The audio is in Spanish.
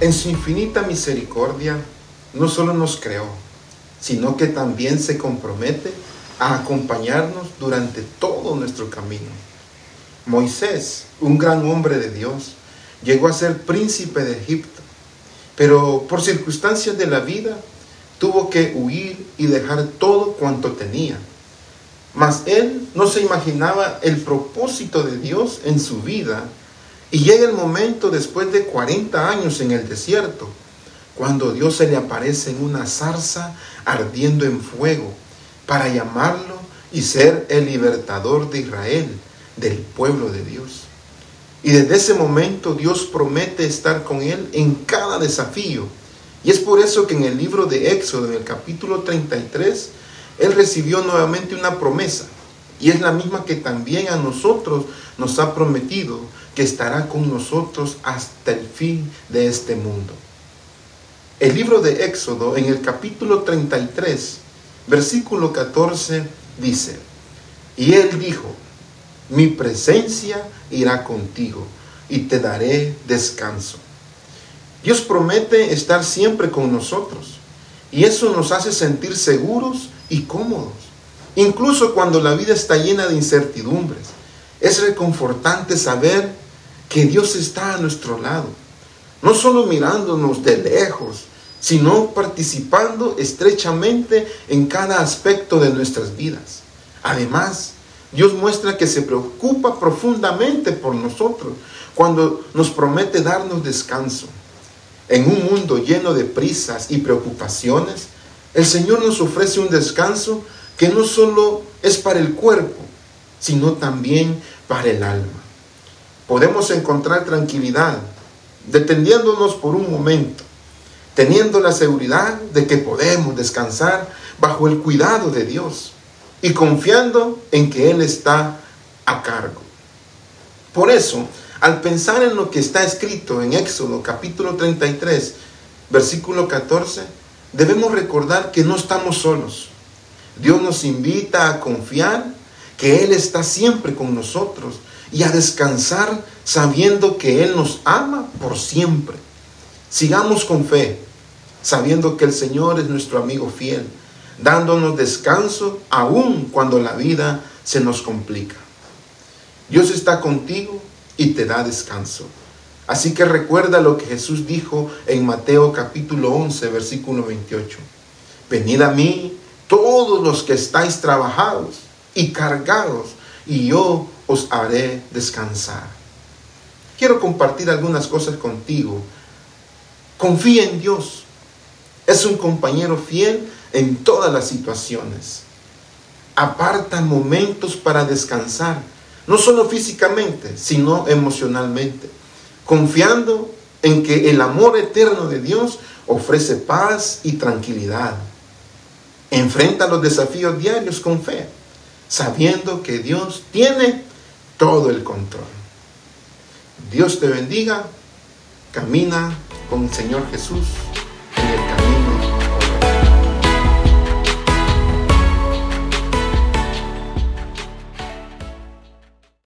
En su infinita misericordia, no solo nos creó, sino que también se compromete a acompañarnos durante todo nuestro camino. Moisés, un gran hombre de Dios, llegó a ser príncipe de Egipto, pero por circunstancias de la vida tuvo que huir y dejar todo cuanto tenía. Mas él no se imaginaba el propósito de Dios en su vida, y llega el momento después de 40 años en el desierto, cuando Dios se le aparece en una zarza ardiendo en fuego para llamarlo y ser el libertador de Israel, del pueblo de Dios. Y desde ese momento Dios promete estar con él en cada desafío. Y es por eso que en el libro de Éxodo, en el capítulo 33, él recibió nuevamente una promesa. Y es la misma que también a nosotros nos ha prometido, que estará con nosotros hasta el fin de este mundo. El libro de Éxodo, en el capítulo 33, versículo 14, dice: y él dijo: mi presencia irá contigo y te daré descanso. Dios promete estar siempre con nosotros, y eso nos hace sentir seguros y cómodos. Incluso cuando la vida está llena de incertidumbres, es reconfortante saber que Dios está a nuestro lado, no solo mirándonos de lejos, sino participando estrechamente en cada aspecto de nuestras vidas. Además, Dios muestra que se preocupa profundamente por nosotros cuando nos promete darnos descanso. En un mundo lleno de prisas y preocupaciones, el Señor nos ofrece un descanso que no solo es para el cuerpo, sino también para el alma. Podemos encontrar tranquilidad deteniéndonos por un momento, teniendo la seguridad de que podemos descansar bajo el cuidado de Dios y confiando en que Él está a cargo. Por eso, al pensar en lo que está escrito en Éxodo capítulo 33, versículo 14, debemos recordar que no estamos solos. Dios nos invita a confiar que Él está siempre con nosotros y a descansar sabiendo que Él nos ama por siempre. Sigamos con fe, sabiendo que el Señor es nuestro amigo fiel, dándonos descanso aún cuando la vida se nos complica. Dios está contigo y te da descanso. Así que recuerda lo que Jesús dijo en Mateo capítulo 11, versículo 28. Venid a mí todos los que estáis trabajados y cargados, y yo os haré descansar. Quiero compartir algunas cosas contigo. Confía en Dios. Es un compañero fiel en todas las situaciones. Aparta momentos para descansar, no solo físicamente, sino emocionalmente, confiando en que el amor eterno de Dios ofrece paz y tranquilidad. Enfrenta los desafíos diarios con fe, sabiendo que Dios tiene todo el control. Dios te bendiga. Camina con el Señor Jesús.